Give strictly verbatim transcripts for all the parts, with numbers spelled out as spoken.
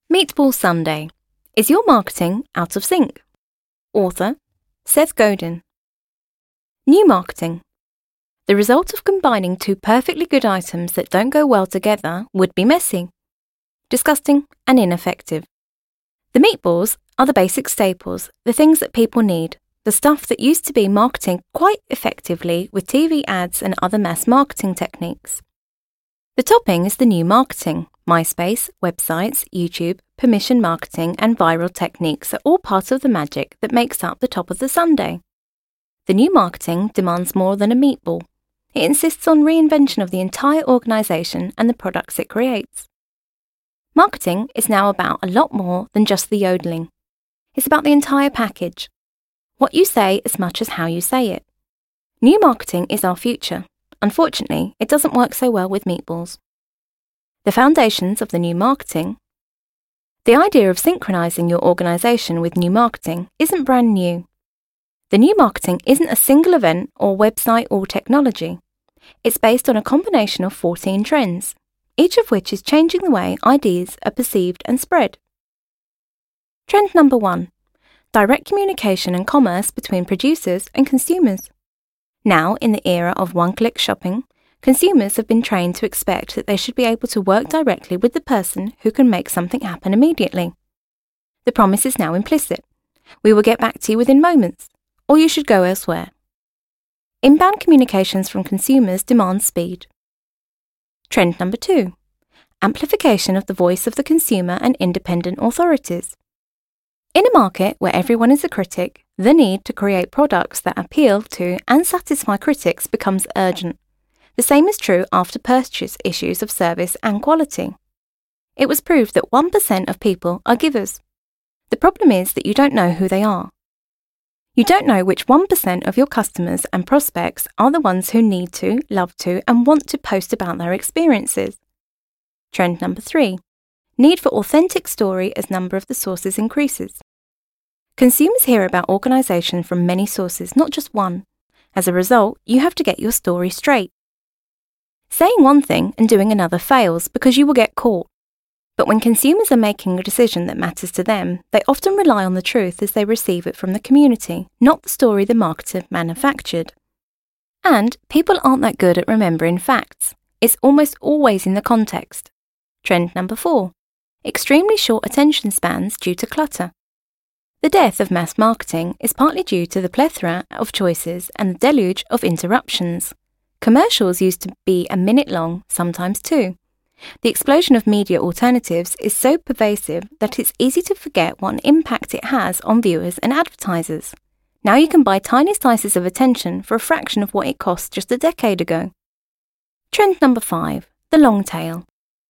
Meatball Sunday. Is your marketing out of sync? Author, Seth Godin. New marketing. The result of combining two perfectly good items that don't go well together would be messy, disgusting and ineffective. The meatballs are the basic staples, the things that people need, the stuff that used to be marketing quite effectively with T V ads and other mass marketing techniques. The topping is the new marketing. MySpace, websites, YouTube, permission marketing and viral techniques are all part of the magic that makes up the top of the sundae. The new marketing demands more than a meatball. It insists on reinvention of the entire organisation and the products it creates. Marketing is now about a lot more than just the yodeling. It's about the entire package. What you say as much as how you say it. New marketing is our future. Unfortunately, it doesn't work so well with meatballs. The foundations of the new marketing. The idea of synchronizing your organisation with new marketing isn't brand new. The new marketing isn't a single event or website or technology. It's based on a combination of fourteen trends, each of which is changing the way ideas are perceived and spread. Trend number one. Direct communication and commerce between producers and consumers. Now, in the era of one-click shopping, consumers have been trained to expect that they should be able to work directly with the person who can make something happen immediately. The promise is now implicit. We will get back to you within moments, or you should go elsewhere. Inbound communications from consumers demand speed. Trend number two. Amplification of the voice of the consumer and independent authorities. In a market where everyone is a critic, the need to create products that appeal to and satisfy critics becomes urgent. The same is true after purchase issues of service and quality. It was proved that one percent of people are givers. The problem is that you don't know who they are. You don't know which one percent of your customers and prospects are the ones who need to, love to, and want to post about their experiences. Trend number three. Need for authentic story as number of the sources increases. Consumers hear about organisation from many sources, not just one. As a result, you have to get your story straight. Saying one thing and doing another fails because you will get caught. But when consumers are making a decision that matters to them, they often rely on the truth as they receive it from the community, not the story the marketer manufactured. And people aren't that good at remembering facts. It's almost always in the context. Trend number four. Extremely short attention spans due to clutter. The death of mass marketing is partly due to the plethora of choices and the deluge of interruptions. Commercials used to be a minute long, sometimes two. The explosion of media alternatives is so pervasive that it's easy to forget what an impact it has on viewers and advertisers. Now you can buy tiny slices of attention for a fraction of what it cost just a decade ago. Trend number five. The long tail.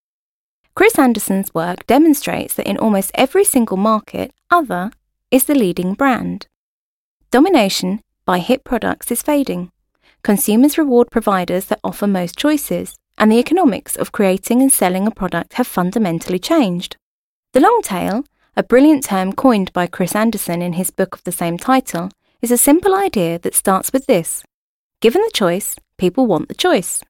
Chris Anderson's work demonstrates that in almost every single market, other is the leading brand. Domination by hit products is fading. Consumers reward providers that offer most choices, and the economics of creating and selling a product have fundamentally changed. The long tail, a brilliant term coined by Chris Anderson in his book of the same title, is a simple idea that starts with this. Given the choice, people want the choice.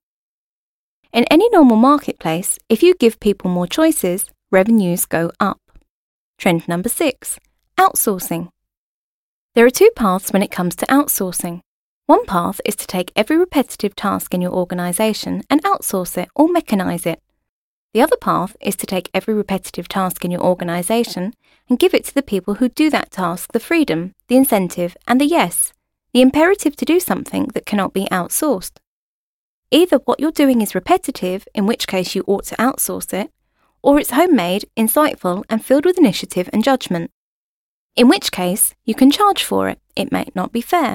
In any normal marketplace, if you give people more choices, revenues go up. Trend number six. Outsourcing. There are two paths when it comes to outsourcing. One path is to take every repetitive task in your organisation and outsource it or mechanise it. The other path is to take every repetitive task in your organisation and give it to the people who do that task the freedom, the incentive and the yes, the imperative to do something that cannot be outsourced. Either what you're doing is repetitive, in which case you ought to outsource it, or it's homemade, insightful and filled with initiative and judgment. In which case, you can charge for it. It may not be fair.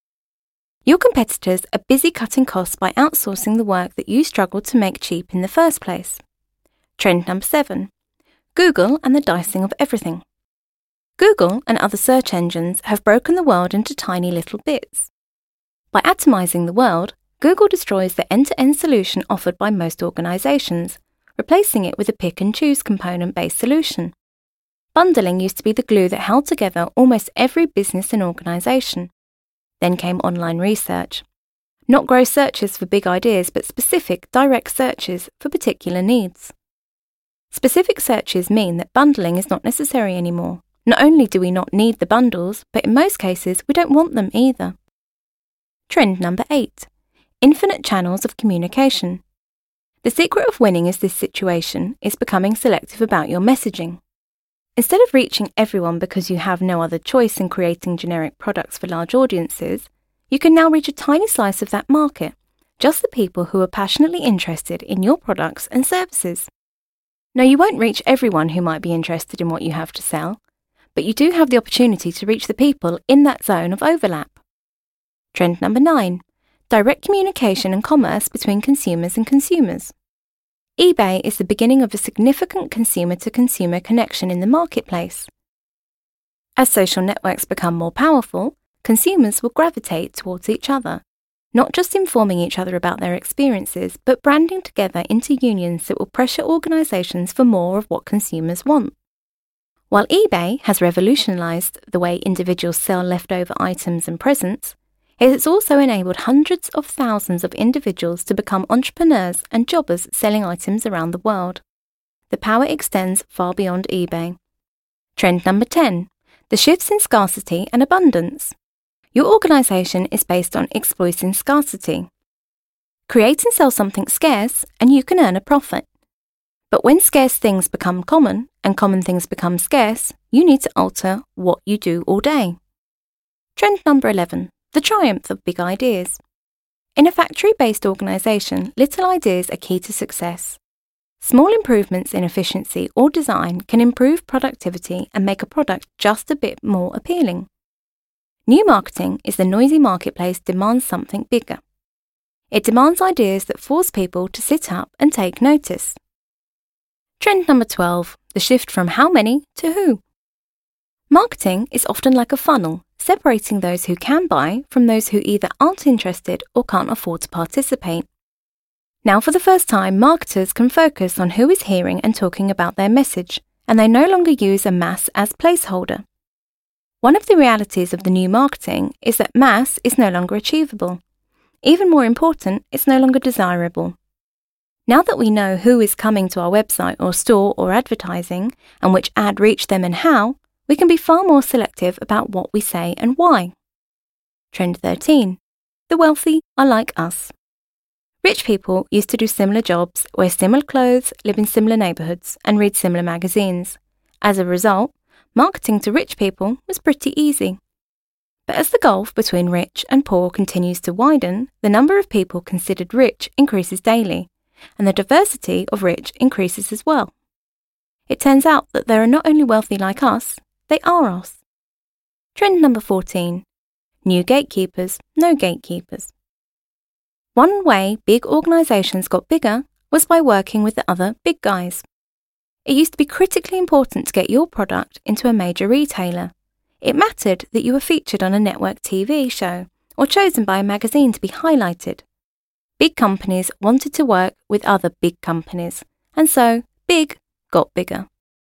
Your competitors are busy cutting costs by outsourcing the work that you struggled to make cheap in the first place. Trend number seven. Google and the dicing of everything. Google and other search engines have broken the world into tiny little bits. By atomizing the world, Google destroys the end-to-end solution offered by most organizations, replacing it with a pick-and-choose component-based solution. Bundling used to be the glue that held together almost every business and organization. Then came online research. Not gross searches for big ideas, but specific, direct searches for particular needs. Specific searches mean that bundling is not necessary anymore. Not only do we not need the bundles, but in most cases we don't want them either. Trend number eight. Infinite channels of communication. The secret of winning in this situation is becoming selective about your messaging. Instead of reaching everyone because you have no other choice in creating generic products for large audiences, you can now reach a tiny slice of that market, just the people who are passionately interested in your products and services. Now, you won't reach everyone who might be interested in what you have to sell, but you do have the opportunity to reach the people in that zone of overlap. Trend number nine. Direct communication and commerce between consumers and consumers. eBay is the beginning of a significant consumer-to-consumer connection in the marketplace. As social networks become more powerful, consumers will gravitate towards each other, not just informing each other about their experiences, but branding together into unions that will pressure organizations for more of what consumers want. While eBay has revolutionized the way individuals sell leftover items and presents, it has also enabled hundreds of thousands of individuals to become entrepreneurs and jobbers selling items around the world. The power extends far beyond eBay. Trend number ten. The shifts in scarcity and abundance. Your organization is based on exploiting scarcity. Create and sell something scarce and you can earn a profit. But when scarce things become common and common things become scarce, you need to alter what you do all day. Trend number eleven. The triumph of big ideas. In a factory-based organisation, little ideas are key to success. Small improvements in efficiency or design can improve productivity and make a product just a bit more appealing. New marketing is the noisy marketplace demands something bigger. It demands ideas that force people to sit up and take notice. Trend number twelve. The shift from how many to who. Marketing is often like a funnel, separating those who can buy from those who either aren't interested or can't afford to participate. Now, for the first time, marketers can focus on who is hearing and talking about their message, and they no longer use a mass as placeholder. One of the realities of the new marketing is that mass is no longer achievable. Even more important, it's no longer desirable. Now that we know who is coming to our website or store or advertising, and which ad reached them and how, we can be far more selective about what we say and why. Trend thirteen. The wealthy are like us. Rich people used to do similar jobs, wear similar clothes, live in similar neighbourhoods, and read similar magazines. As a result, marketing to rich people was pretty easy. But as the gulf between rich and poor continues to widen, the number of people considered rich increases daily, and the diversity of rich increases as well. It turns out that there are not only wealthy like us, they are us. Trend number fourteen. New gatekeepers, no gatekeepers. One way big organisations got bigger was by working with the other big guys. It used to be critically important to get your product into a major retailer. It mattered that you were featured on a network T V show or chosen by a magazine to be highlighted. Big companies wanted to work with other big companies, and so big got bigger.